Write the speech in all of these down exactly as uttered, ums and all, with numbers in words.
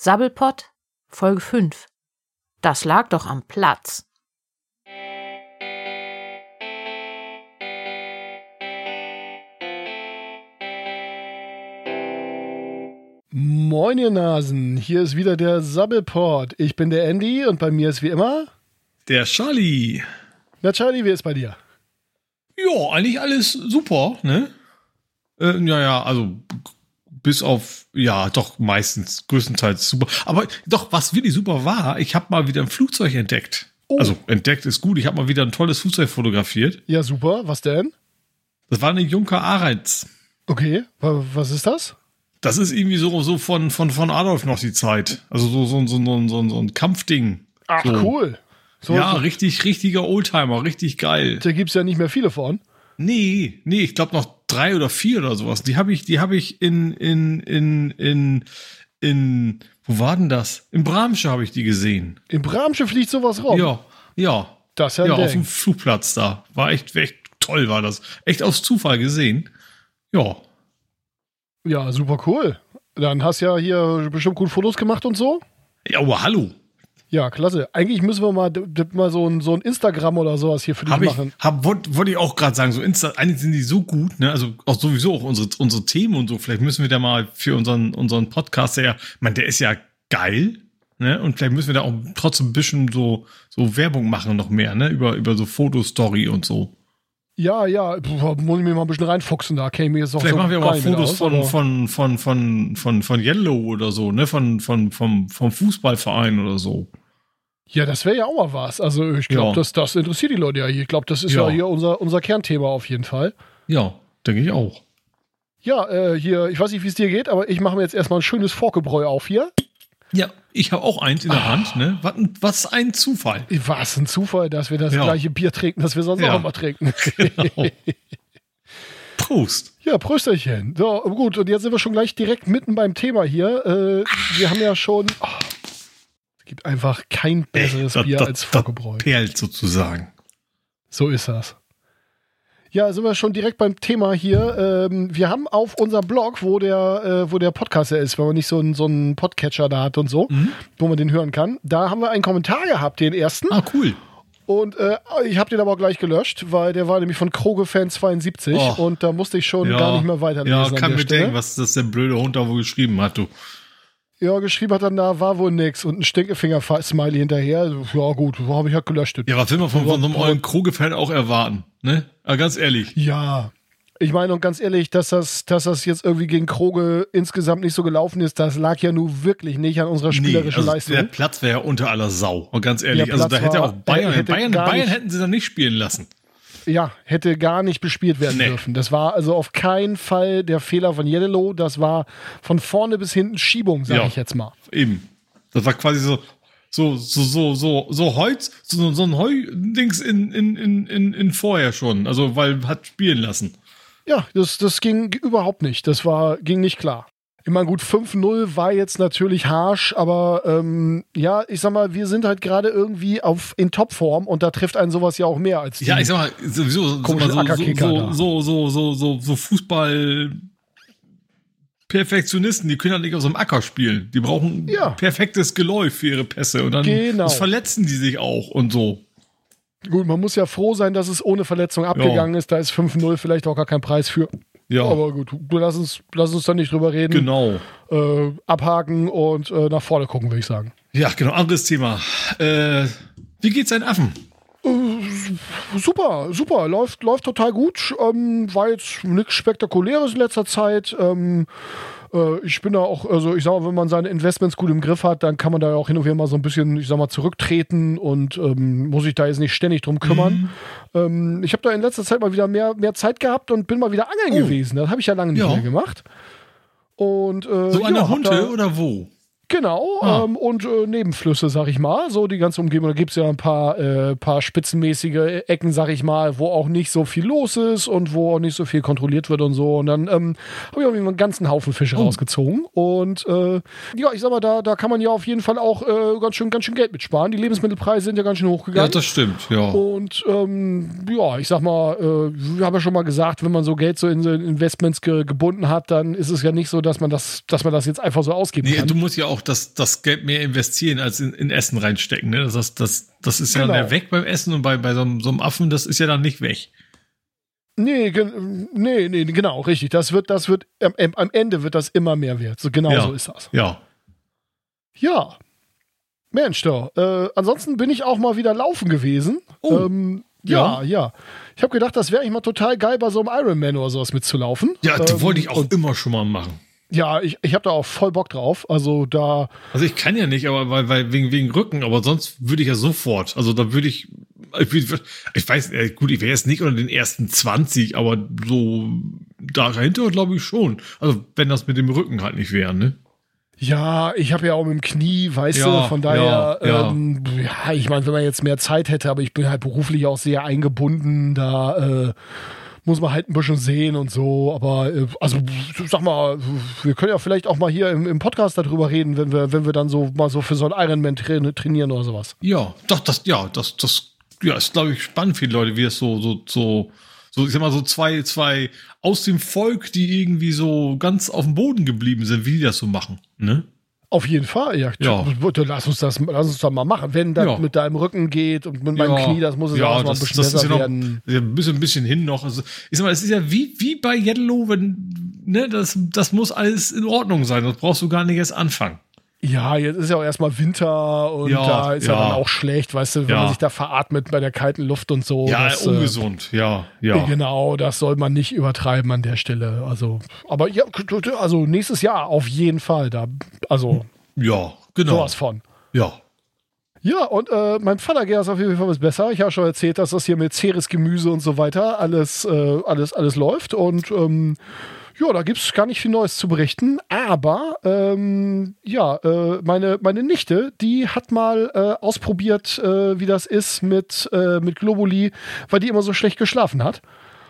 Sabbelpott, Folge fünf. Das lag doch am Platz. Moin ihr Nasen, hier ist wieder der Sabbelpott. Ich bin der Andy und bei mir ist wie immer der Charlie. Na Charlie, wie ist bei dir? Ja, eigentlich alles super, ne? Äh, ja, ja, also bis auf, ja, doch meistens, größtenteils super. Aber doch, was wirklich super war, ich habe mal wieder ein Flugzeug entdeckt. Oh. Also entdeckt ist gut, ich habe mal wieder ein tolles Flugzeug fotografiert. Ja, super, was denn? Das war eine Junker Arenz. Okay, was ist das? Das ist irgendwie so, so von, von, von Adolf noch die Zeit. Also so, so, so, so, so, so ein Kampfding. Ach, so. Cool. So, ja, so. richtig, richtiger Oldtimer, richtig geil. Da gibt's ja nicht mehr viele von. Nee, nee, ich glaube noch drei oder vier oder sowas. Die habe ich, die habe ich in, in, in, in, in, wo war denn das? In Bramsche habe ich die gesehen. In Bramsche fliegt sowas rum? Ja, ja. Das ist ja, ja ein auf dem Ding. Flugplatz da. War echt, echt toll war das. Echt aus Zufall gesehen. Ja. Ja, super cool. Dann hast du ja hier bestimmt gut Fotos gemacht und so. Ja, aber hallo. Ja, klasse. Eigentlich müssen wir mal, d- d- mal so, ein, so ein Instagram oder sowas hier für dich Hab ich, machen. hab, wollte wollt ich auch gerade sagen, so Insta, eigentlich sind die so gut, ne? Also auch sowieso auch unsere, unsere Themen und so. Vielleicht müssen wir da mal für unseren, unseren Podcast, der ja, ich meine, der ist ja geil, ne? Und vielleicht müssen wir da auch trotzdem ein bisschen so, so Werbung machen noch mehr, ne? Über, über so Fotostory und so. Ja, ja, puh, muss ich mir mal ein bisschen reinfuchsen, da käme ich mir jetzt auch Vielleicht so machen wir auch mal gar nicht mit Fotos aus, von, aber- von, von, von, von, von Yellow oder so, ne? Von, von, vom, vom Fußballverein oder so. Ja, das wäre ja auch mal was. Also ich glaube, Ja. das, das interessiert die Leute ja hier. Ich glaube, das ist ja, Ja. hier unser, unser Kernthema auf jeden Fall. Ja, denke ich auch. Ja, äh, hier, ich weiß nicht, wie es dir geht, aber ich mache mir jetzt erstmal ein schönes Forkebräu auf hier. Ja, ich habe auch eins in der Hand, ne? Was, ein- was ein Zufall. Was ein Zufall, dass wir das Ja. gleiche Bier trinken, das wir sonst Ja. auch immer trinken. Genau. Prost. Ja, Prösterchen. So, gut, und jetzt sind wir schon gleich direkt mitten beim Thema hier. Äh, wir haben ja schon... Oh, es gibt einfach kein besseres Das- Bier das- als das Forkebräu. Perlt sozusagen. So ist das. Ja, sind wir schon direkt beim Thema hier. Ähm, wir haben auf unserem Blog, wo der, äh, wo der Podcaster ist, wenn man nicht so einen so einen Podcatcher da hat und so, Mhm. wo man den hören kann, da haben wir einen Kommentar gehabt, den ersten. Ah, cool. Und äh, ich habe den aber auch gleich gelöscht, weil der war nämlich von Krogefan zweiundsiebzig Oh. und da musste ich schon Ja. gar nicht mehr weiterlesen. Ja, an kann der mir Stelle. denken, was das der blöde Hund da wohl geschrieben hat, du. Ja, geschrieben hat dann da, war wohl nix und ein Stinkefinger-Smiley hinterher. Ja gut, so habe ich halt gelöscht. Ja, was will man von, von so einem ollen Kroge-Fan auch erwarten, ne? Aber ganz ehrlich. Ja, ich meine, und ganz ehrlich, dass das, dass das jetzt irgendwie gegen Kroge insgesamt nicht so gelaufen ist, das lag ja nun wirklich nicht an unserer spielerischen also Leistung. der Platz wäre ja unter aller Sau. Und ganz ehrlich, Der also da Platz hätte war- auch Bayern, hätte Bayern, gar Bayern nicht- hätten sie dann nicht spielen lassen. Ja, hätte gar nicht bespielt werden Nee. dürfen. Das war also auf keinen Fall der Fehler von Yellow. Das war von vorne bis hinten Schiebung, sage Ja. ich jetzt mal. Eben. Das war quasi so, so, so, so, so, so Holz, so, so ein Heu-Dings in, in, in, in, in vorher schon. Also, weil hat spielen lassen. Ja, das, das ging überhaupt nicht. Das war, ging nicht klar. Ich meine, gut, fünf null war jetzt natürlich harsch, aber ähm, ja, ich sag mal, wir sind halt gerade irgendwie auf, in Topform und da trifft einen sowas ja auch mehr als die. Ja, ich sag mal, sowieso sag mal, komischen so, Ackerkicker so, da. so, so, so, so, so Fußball Perfektionisten, die können halt nicht auf so einem Acker spielen. Die brauchen Ja. perfektes Geläuf für ihre Pässe und dann Genau. das verletzen die sich auch und so. Gut, man muss ja froh sein, dass es ohne Verletzung abgegangen ist. Da ist fünf null vielleicht auch gar kein Preis für. Ja, Aber gut, du lass uns, lass uns da nicht drüber reden. genau. Äh, abhaken und äh, nach vorne gucken, würde ich sagen. Ja, genau, anderes Thema. Äh, wie geht's deinen Affen? Super, super, läuft, läuft total gut. Ähm, war jetzt nichts Spektakuläres in letzter Zeit. Ähm, äh, ich bin da auch, also ich sag mal, wenn man seine Investments gut im Griff hat, dann kann man da ja auch hin und wieder mal so ein bisschen, ich sag mal, zurücktreten und ähm, muss sich da jetzt nicht ständig drum kümmern. Ähm, ich habe da in letzter Zeit mal wieder mehr, mehr Zeit gehabt und bin mal wieder angeln Oh. gewesen. Das habe ich ja lange nicht Ja. mehr gemacht. Und, äh, So an ja, der hab Hunde da- oder wo? Genau, Ah. ähm, und äh, Nebenflüsse, sag ich mal. So die ganze Umgebung. Da gibt es ja ein paar, äh, paar spitzenmäßige Ecken, sag ich mal, wo auch nicht so viel los ist und wo auch nicht so viel kontrolliert wird und so. Und dann ähm, habe ich auch einen ganzen Haufen Fische Oh. rausgezogen. Und äh, ja, ich sag mal, da, da kann man ja auf jeden Fall auch äh, ganz schön, ganz schön Geld mitsparen. Die Lebensmittelpreise sind ja ganz schön Ja, hochgegangen. das stimmt, ja. Und ähm, ja, ich sag mal, äh, wir haben ja schon mal gesagt, wenn man so Geld so in so Investments ge gebunden hat, dann ist es ja nicht so, dass man das, dass man das jetzt einfach so ausgeben Nee, kann. du musst ja auch auch das, das Geld mehr investieren als in, in Essen reinstecken. Ne? Das, das, das ist ja Genau. dann weg beim Essen und bei, bei so, einem, so einem Affen, das ist ja dann nicht weg. Nee, gen- nee, nee, genau, richtig. Das wird, das wird, am, am Ende wird das immer mehr wert. So, genau Ja. so ist das. Ja. Ja. Mensch, doch. Äh, ansonsten bin ich auch mal wieder laufen gewesen. Oh. Ähm, ja, ja, ja. Ich habe gedacht, das wäre eigentlich mal total geil, bei so einem Ironman oder sowas mitzulaufen. Ja, das ähm, wollte ich auch und, immer schon mal machen. Ja, ich, ich habe da auch voll Bock drauf. Also da. Also ich kann ja nicht, aber weil, weil wegen, wegen Rücken, aber sonst würde ich ja sofort. Also da würde ich, ich, würd- ich weiß, äh, gut, ich wäre jetzt nicht unter den ersten zwanzig, aber so dahinter glaube ich schon. Also wenn das mit dem Rücken halt nicht wäre, ne? Ja, ich habe ja auch mit dem Knie, weißt Ja, du, von daher, ja, ja. Ähm, ja, ich meine, wenn man jetzt mehr Zeit hätte, aber ich bin halt beruflich auch sehr eingebunden, da äh, muss man halt ein bisschen sehen und so, aber äh, also sag mal, wir können ja vielleicht auch mal hier im, im Podcast darüber reden, wenn wir, wenn wir dann so mal so für so einen Ironman tra- trainieren oder sowas. Ja, doch, das, ja, das, das, ja, ist, glaube ich, spannend für die Leute, wie es so, so, so, so, ich sag mal, so zwei, zwei aus dem Volk, die irgendwie so ganz auf dem Boden geblieben sind, wie die das so machen, ne? Auf jeden Fall, ja. Ja. Bitte, Lass uns das, lass uns das mal machen. Wenn das Ja. mit deinem Rücken geht und mit meinem Ja. Knie, das muss es Ja, auch noch ein das- bisschen das ist besser ja noch- werden. Ja, ein bisschen, ein bisschen hin noch. Also, ich sag mal, es ist ja wie, wie bei Yellow, wenn, ne, das, das muss alles in Ordnung sein. Das brauchst du gar nicht erst anfangen. Ja, jetzt ist ja auch erstmal Winter und Ja, da ist ja. ja. dann auch schlecht, weißt du, wenn Ja. man sich da veratmet bei der kalten Luft und so. Ja, das, äh, ungesund. Ja, ja. Genau, das soll man nicht übertreiben an der Stelle. Also, aber ja, also nächstes Jahr auf jeden Fall da. Also Ja, genau. sowas von. Ja. Ja, und äh, mein Vater geht das auf jeden Fall was besser. Ich habe schon erzählt, dass das hier mit Ceres Gemüse und so weiter alles, äh, alles, alles läuft. Und ähm, ja, da gibt es gar nicht viel Neues zu berichten. Aber ähm, ja, äh, meine, meine Nichte, die hat mal äh, ausprobiert, äh, wie das ist mit, äh, mit Globuli, weil die immer so schlecht geschlafen hat.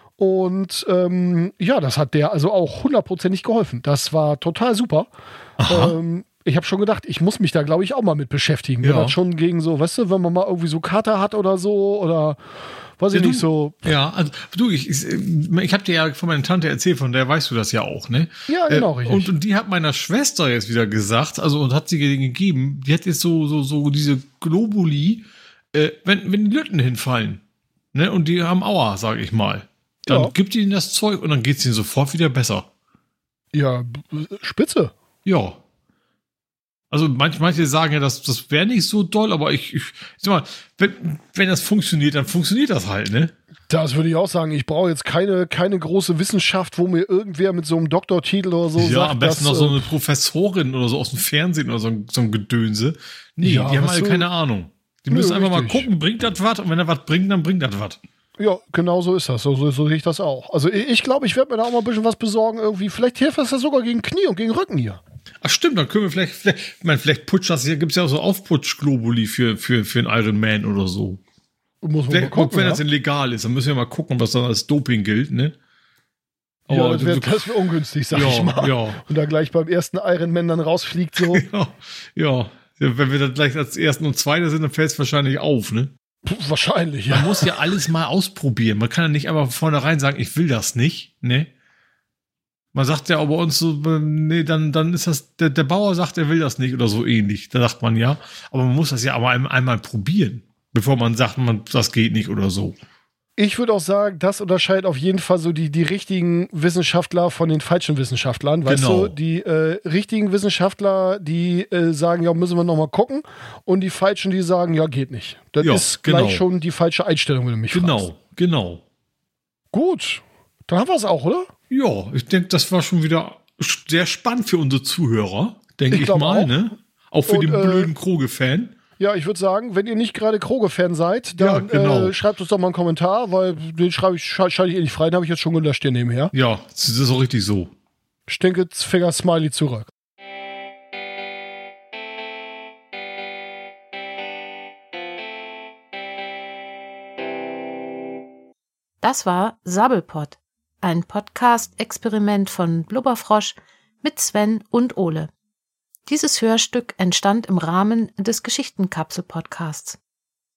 Und ähm, ja, das hat der also auch hundertprozentig geholfen. Das war total super. Ähm, ich habe schon gedacht, ich muss mich da, glaube ich, auch mal mit beschäftigen. Wenn Ja. das schon gegen so, weißt du, wenn man mal irgendwie so Kater hat oder so oder weiß ich Ja, nicht, du- so. Ja, also du, ich, ich, ich habe dir ja von meiner Tante erzählt, von der weißt du das ja auch, ne? Ja, genau, Äh, richtig. Und, und die hat meiner Schwester jetzt wieder gesagt, also und hat sie denen gegeben, die hat jetzt so, so, so diese Globuli, äh, wenn, wenn die Lütten hinfallen, ne? Und die haben Aua, sag ich mal. Dann Ja. gibt ihnen das Zeug und dann geht's ihnen sofort wieder besser. Ja, b- spitze. Ja. Also manch, manche sagen ja, das, das wäre nicht so doll, aber ich, ich sag mal, wenn, wenn das funktioniert, dann funktioniert das halt, ne? Das würde ich auch sagen. Ich brauche jetzt keine, keine große Wissenschaft, wo mir irgendwer mit so einem Doktortitel oder so Ja, sagt, am besten dass, noch so äh, eine Professorin oder so aus dem Fernsehen oder so, ein- so ein Gedönse. Nee, Ja, die haben weißt alle du- keine Ahnung. Die Nö, müssen einfach mal richtig. gucken, bringt das was? Und wenn er was bringt, dann bringt das was. Ja, genau so ist das. So, so, so sehe ich das auch. Also ich, ich glaube, ich werde mir da auch mal ein bisschen was besorgen irgendwie. Vielleicht hilft das ja sogar gegen Knie und gegen Rücken hier. Ach stimmt, dann können wir vielleicht, vielleicht, ich meine, vielleicht putscht das hier, gibt's ja auch so Aufputsch-Globuli für, für, für einen Iron Man oder so. Muss man mal Vielleicht, gucken, wenn ja? das denn legal ist, dann müssen wir mal gucken, was dann als Doping gilt, ne? Ja, Aber das wäre du- das wär ungünstig, sag Ja, ich mal. ja. Und da gleich beim ersten Ironman dann rausfliegt so. ja, ja. Wenn wir dann gleich als Ersten und Zweiter sind, dann fällt es wahrscheinlich auf, ne? Puh, wahrscheinlich, Man ja. muss ja alles mal ausprobieren. Man kann ja nicht einfach von vornherein sagen, ich will das nicht, ne? Man sagt ja auch bei uns so, ähm, nee, dann, dann ist das, der, der Bauer sagt, er will das nicht oder so ähnlich. Da sagt man ja, aber man muss das ja aber einmal, einmal probieren, bevor man sagt, man, das geht nicht oder so. Ich würde auch sagen, das unterscheidet auf jeden Fall so die, die richtigen Wissenschaftler von den falschen Wissenschaftlern. Weißt Genau. du, die äh, richtigen Wissenschaftler, die äh, sagen, ja, müssen wir nochmal gucken. Und die falschen, die sagen, ja, geht nicht. Das Ja, ist genau. gleich schon die falsche Einstellung, wenn du mich fragst. Genau, genau. Gut, dann haben wir es auch, oder? Ja, ich denke, das war schon wieder sehr spannend für unsere Zuhörer, denke Ich ich, glaub mal, auch. ne? Auch für Und, den äh, blöden Kroge-Fan. Ja, ich würde sagen, wenn ihr nicht gerade Kroge-Fan seid, dann Ja, genau. äh, schreibt uns doch mal einen Kommentar, weil den schreibe ich, schalte schalte ich eh nicht frei, den habe ich jetzt schon gelöscht hier nebenher. Ja, das ist auch richtig so. Stinkefinger Smiley zurück. Das war Sabbelpott, ein Podcast-Experiment von Blubberfrosch mit Sven und Ole. Dieses Hörstück entstand im Rahmen des Geschichtenkapsel-Podcasts.